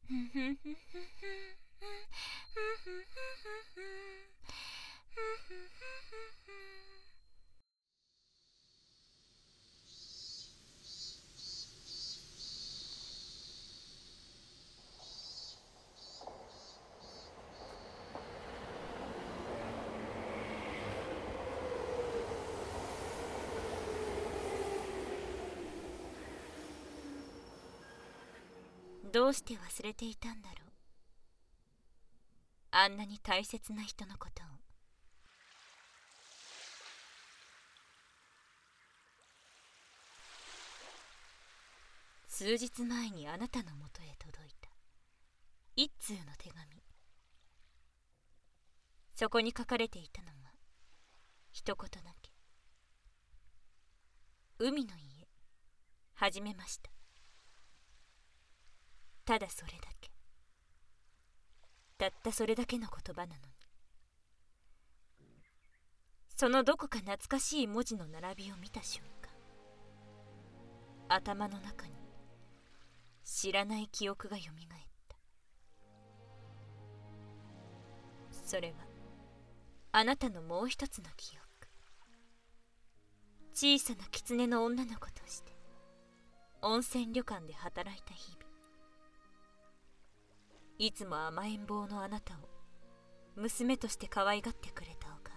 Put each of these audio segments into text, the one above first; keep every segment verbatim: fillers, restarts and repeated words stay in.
どうして忘れていたんだろう。あんなに大切な人のことを。数日前にあなたのもとへ届いた一通の手紙。そこに書かれていたのは一言だけ。海の家、始めました。ただそれだけ。たったそれだけの言葉なのに、そのどこか懐かしい文字の並びを見た瞬間、頭の中に知らない記憶がよみがえった。それはあなたのもう一つの記憶。小さな狐の女の子として温泉旅館で働いた日々。いつも甘えん坊のあなたを娘として可愛がってくれたお母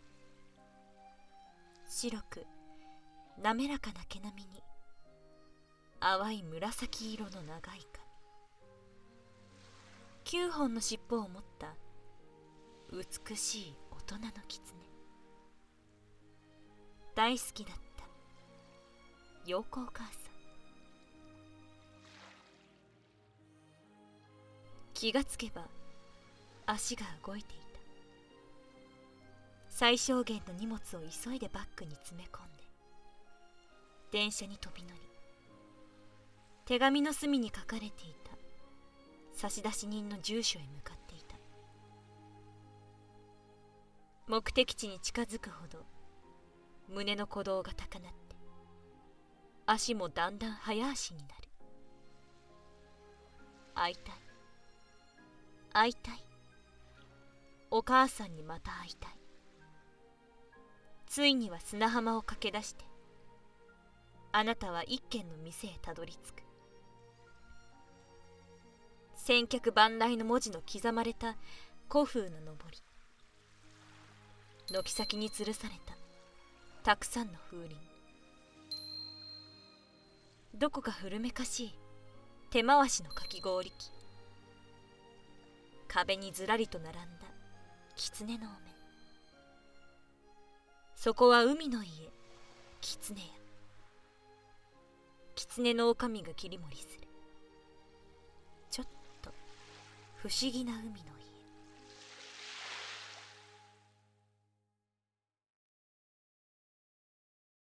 さん。白く滑らかな毛並みに淡い紫色の長い髪、九本の尻尾を持った美しい大人の狐。大好きだった陽子お母さん。気がつけば足が動いていた。最小限の荷物を急いでバッグに詰め込んで電車に飛び乗り、手紙の隅に書かれていた差出人の住所へ向かっていた。目的地に近づくほど胸の鼓動が高鳴って、足もだんだん早足になる。会いたい、会いたい、お母さんにまた会いたい。ついには砂浜を駆け出して、あなたは一軒の店へたどり着く。千客万来の文字の刻まれた古風なのぼり、軒先に吊るされたたくさんの風鈴、どこか古めかしい手回しのかき氷機、壁にずらりと並んだ狐のお面。そこは海の家、狐屋。狐の女将が切り盛りするちょっと不思議な海の家。